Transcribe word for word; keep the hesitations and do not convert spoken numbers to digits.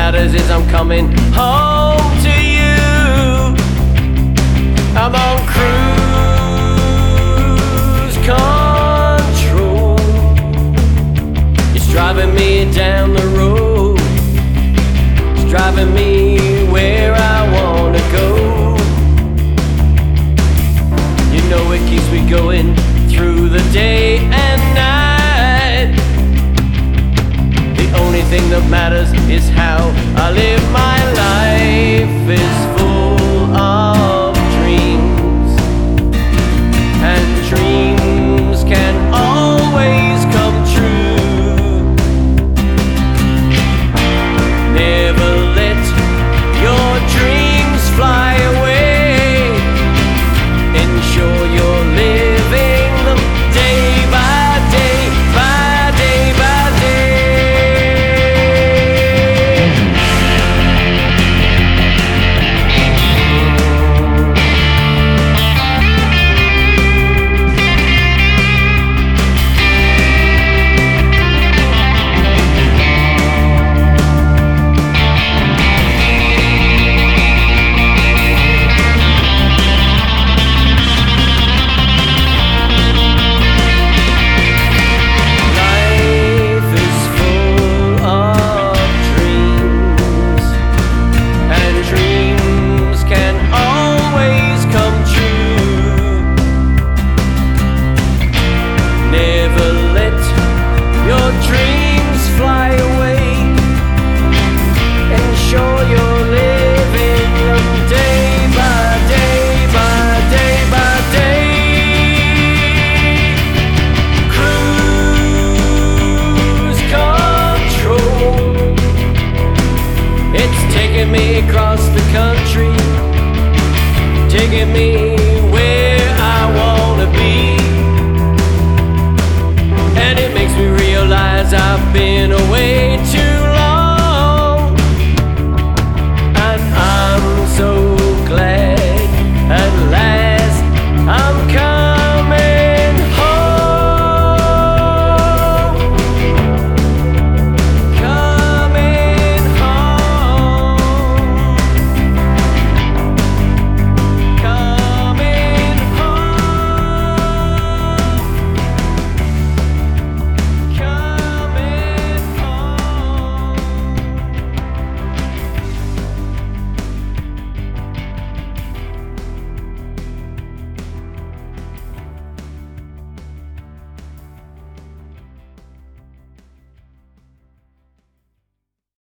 matters is I'm coming home to you. I'm on cruise control. It's driving me down the road. It's driving me where I wanna go. You know it keeps me going through the day and night. The only thing that matters is how I live my life. Is full of dreams, and dreams can always come true. Never let your dreams fly away. Ensure you're living them day by day, by day by day. Taking me across the country, taking me